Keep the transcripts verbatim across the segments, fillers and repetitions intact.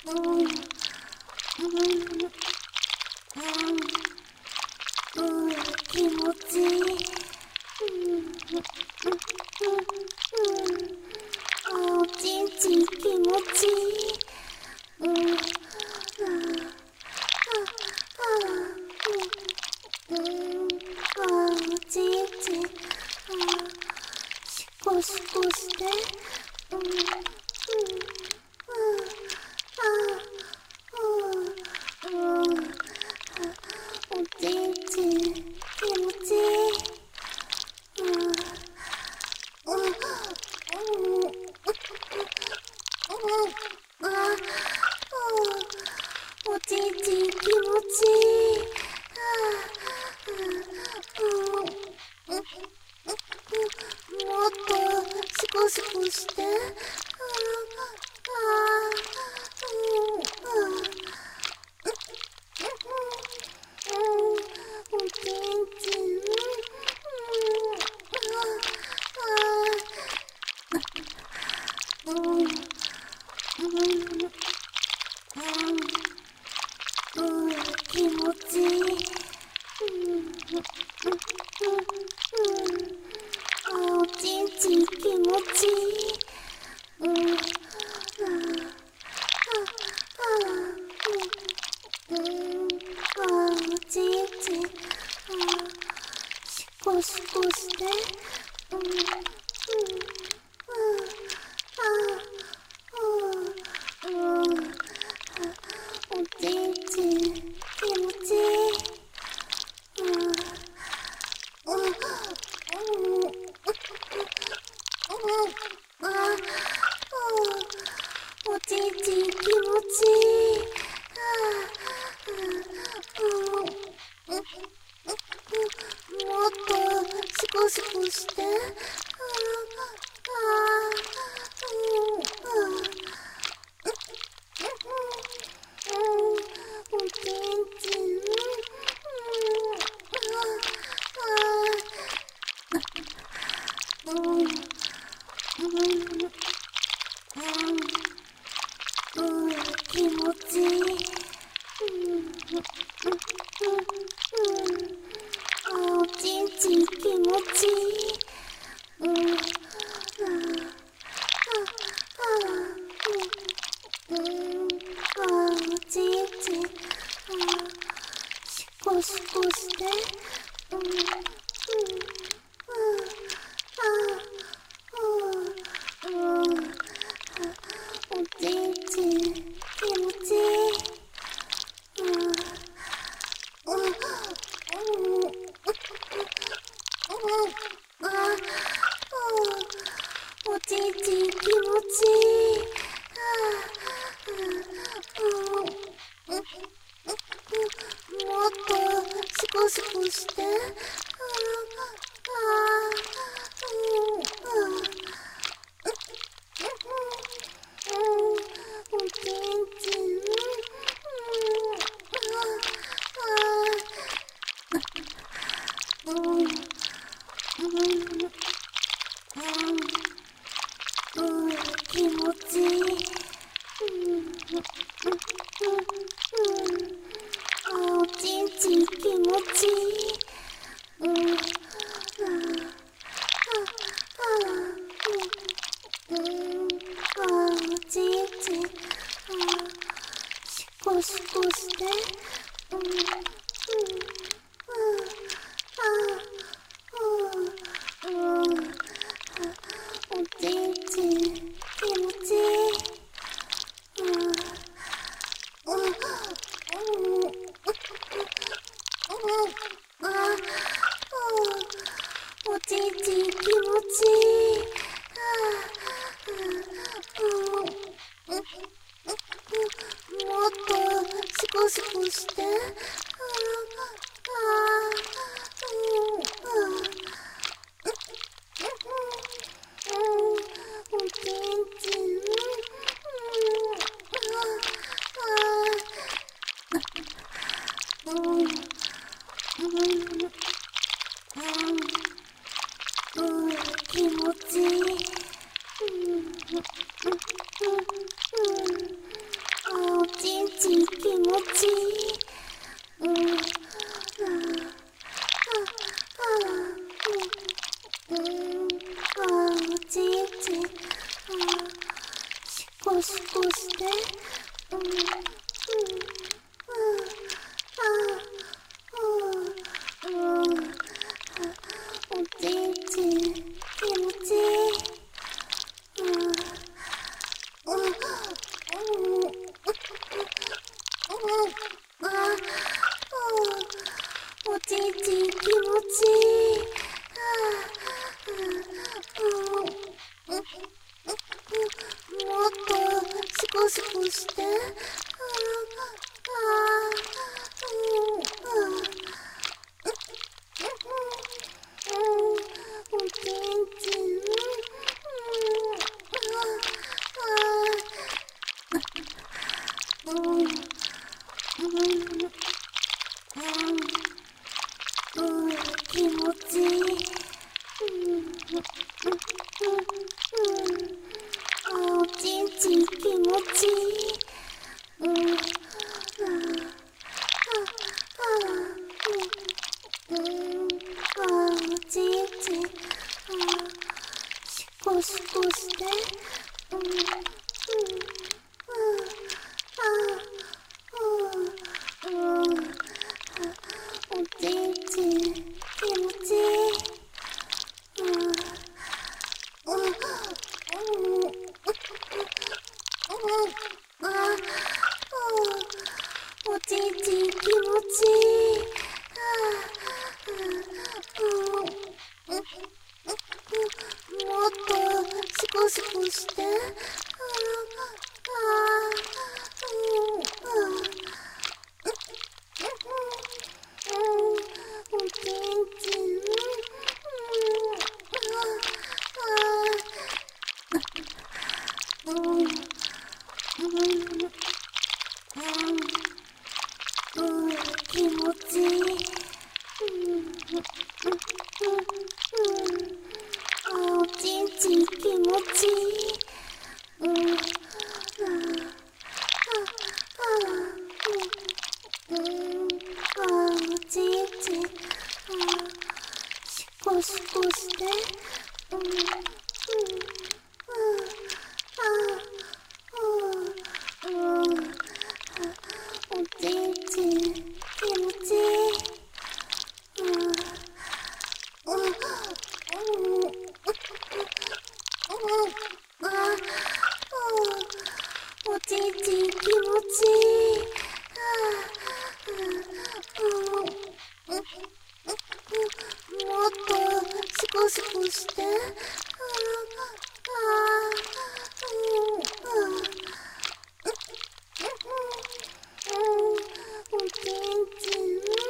気持ちいい。おちんちん気持ちいい。おちんちんシコシコして。おちんちん気持ちいい。おちんちん気持ちいい。もっとシコシコして。おちんちん気持ちいい。おちんちん気持ちいい。おちんちんシコシコして。おちんちん気持ちいい。おちんちん気持ちいい。もっとシコシコして。おちんちん気持ちいい。おちんちん気持ちいい。おちんちんシコシコして。おちんちん気持ちいい。おちんちん気持ちいい。もっとシコシコして。おちんちん気持ちいい。おちんちん気持ちいい。おちんちんシコシコして。おちんちん気持ちいい。おちんちん気持ちいい。もっとシコシコして。おちんちん気持ちいい。おコシコして、うんうんうん、ああ、うん、おちんちん気持ちいい。うん、うん、うん、ああ、おちんちん気持ちいい。もっとシコシコして。おちんちん。うんうんうん、気持ちいい。おちんちん気持ちいい。うん、うん、おちんちん、シコシコして。うん、うん、うん、おちんちん気持ちいい。うん、うん、ああ、おちんちん気持ちいい。もっとシコシコして。おちんちん。うん、うん、うん、気持ちいい。おちんちん気持ちいい。うん、おちんちん、シコシコして。うん、うん、おちんちん気持ちいい。おちんちん気持ちいい。もっとシコシコして。おちんちん。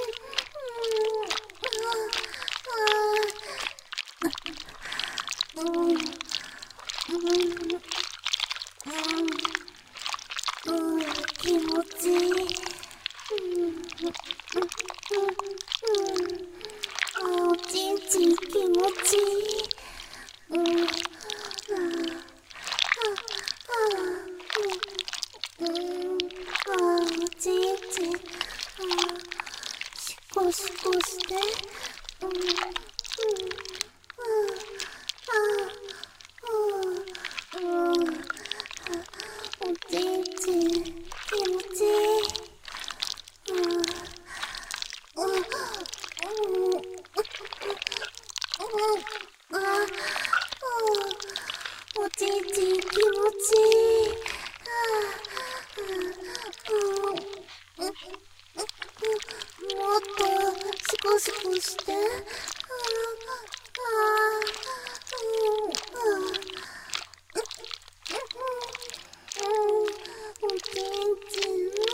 うん、うん、うん、気持ちいい。おちんちん気持ちいい。うん、おちんちん、シコシコして。うん、うん、おちんちん気持ちいい。おちんちん気持ちいい。もっとシコシコして。おちんちん。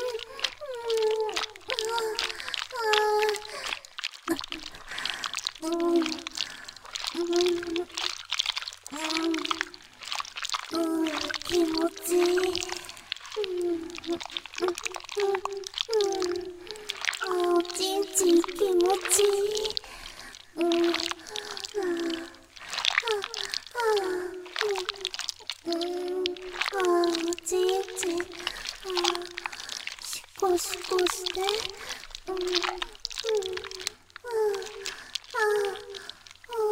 うん、うん、うん、気持ちいい。おちんちん気持ちいい。うん、おちんちん、シコシコして。うん、うん、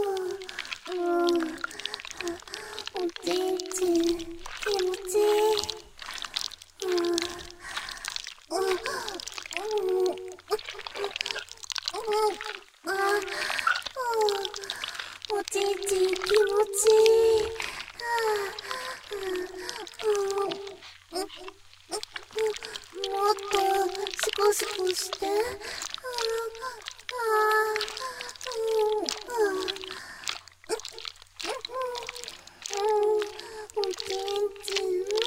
おちんちん気持ちいい。 くして、ああ、うん、ああ、おちんちん、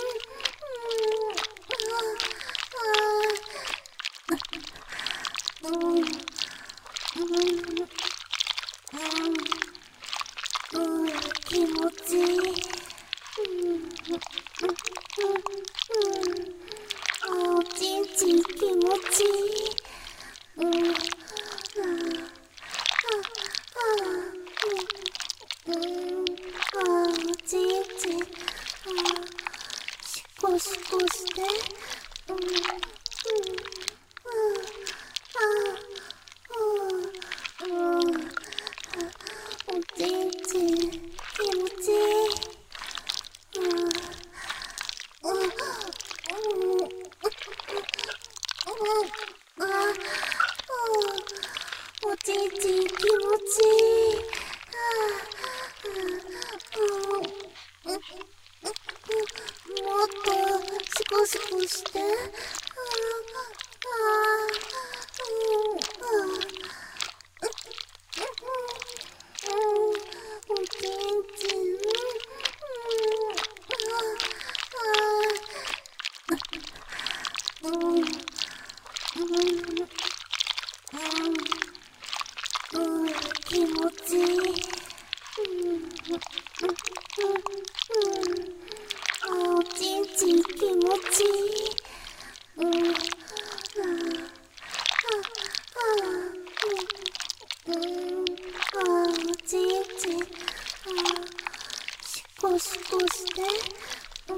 うん、うん、うん、気持ちいい。おちんちん気持ちいい。うん、ああ、うん、あおちんちん、シコシコして、うん、うん、ああ、うん、おちんちん気持ちいい。うん、うん、あ、おちんちん気持ちいい。もっとシコシコして。おちんちん。うん、うん、気持ちいい。おちんちん気持ちいい。うん、おちんちん、シコシコして。うん、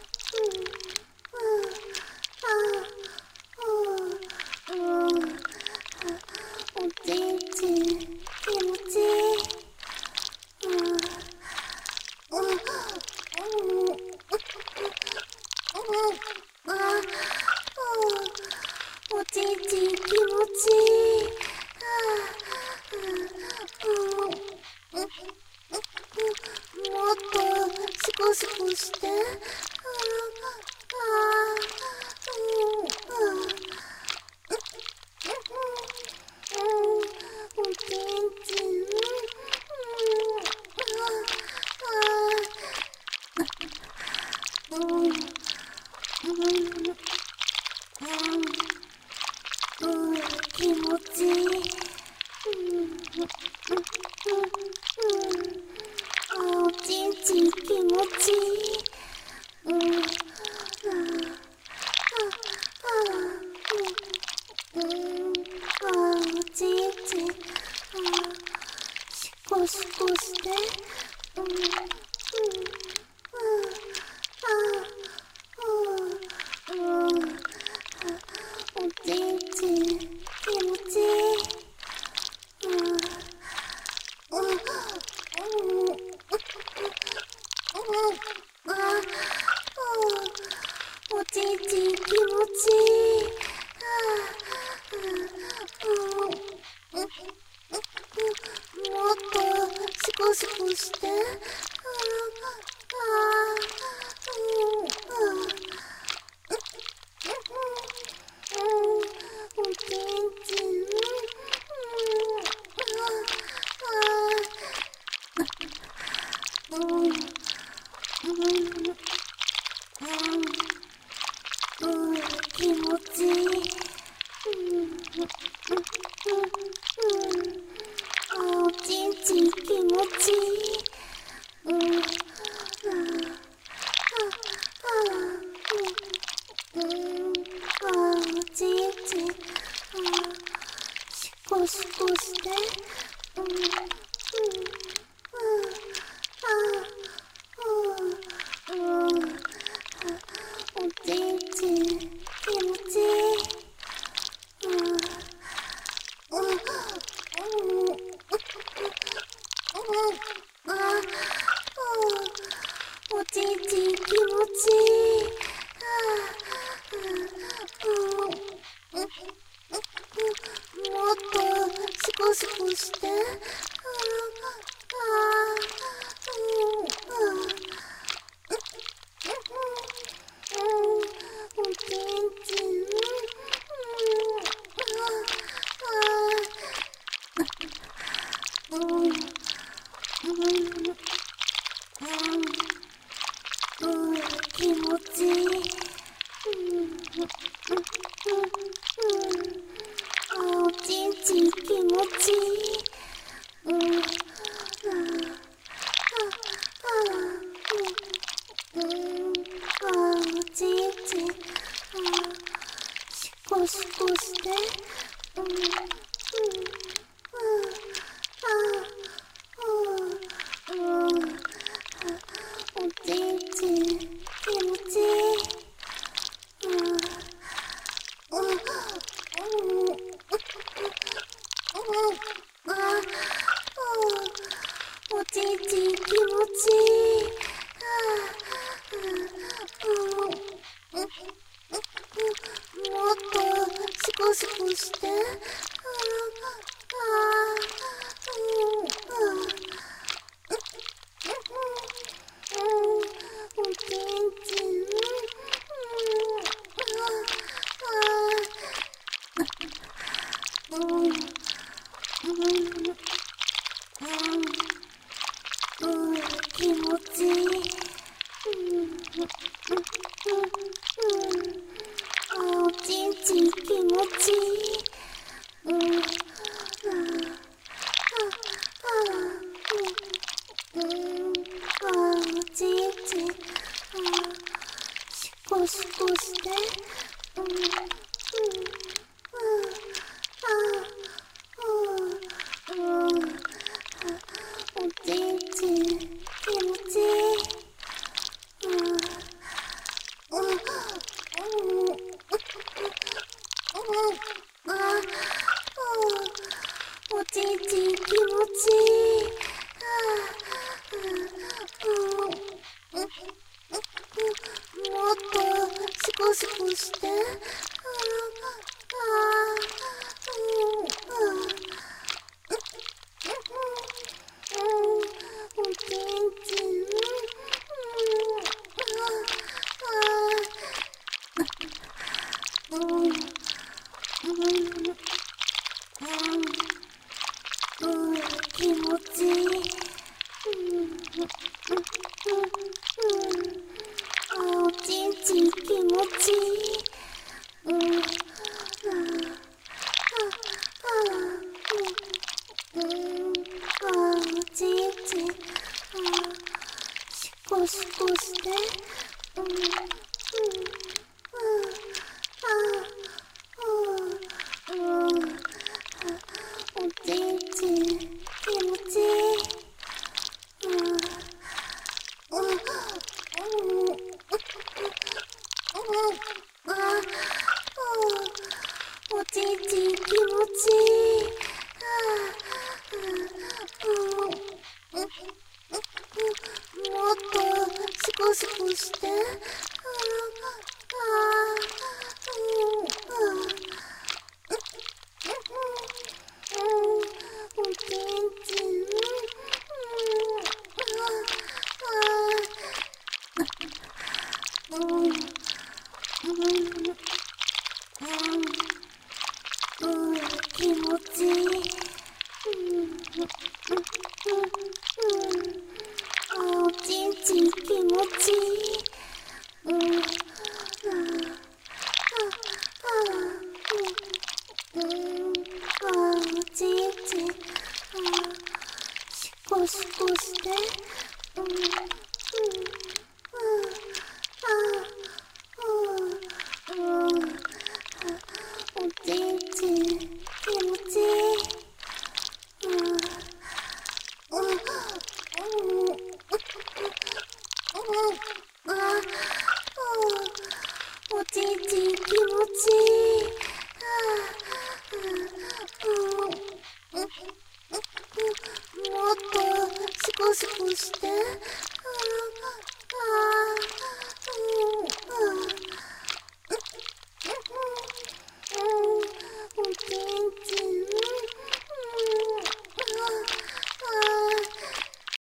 おちんちん気持ちいい。おちんちん気持ちいい。もっとシコシコして。おちんちん。うん、うん、気持ちいい。おちんちん気持ちいい。うん、おちんちん、シコシコして。うん、おちんちん気持ちいい。おちんちん気持ちいい。もっとシコシコして。おちんちん。うん、うん、気持ちいい。おちんちん気持ちいい。うん、おちんちん、シコシコして。うん、おちんちん気持ちいい。 コシコして、うんうんうん、ああああ、おちんちん気持ちいい。ああ、うんうんああ、おちんちん気持ちいい。ああ、うんうんもっとシコシコして。ああ、うんうんおちんちん。うんうんうん気持ちいい。おちんちん気持ちいい。うんおちんちんシコシコして。うんうんおちんちん気持ちいい。おちんちん気持ちいい。もっとシコシコして。おちんちん。うんうんうん気持ちいい。おちんちん気持ちいい。うんおちんちんシコシコして。うんおちんちん気持ちいい。おちんちん気持ちいい。もっとシコシコして。おちんちん。うんうん気持ちいい。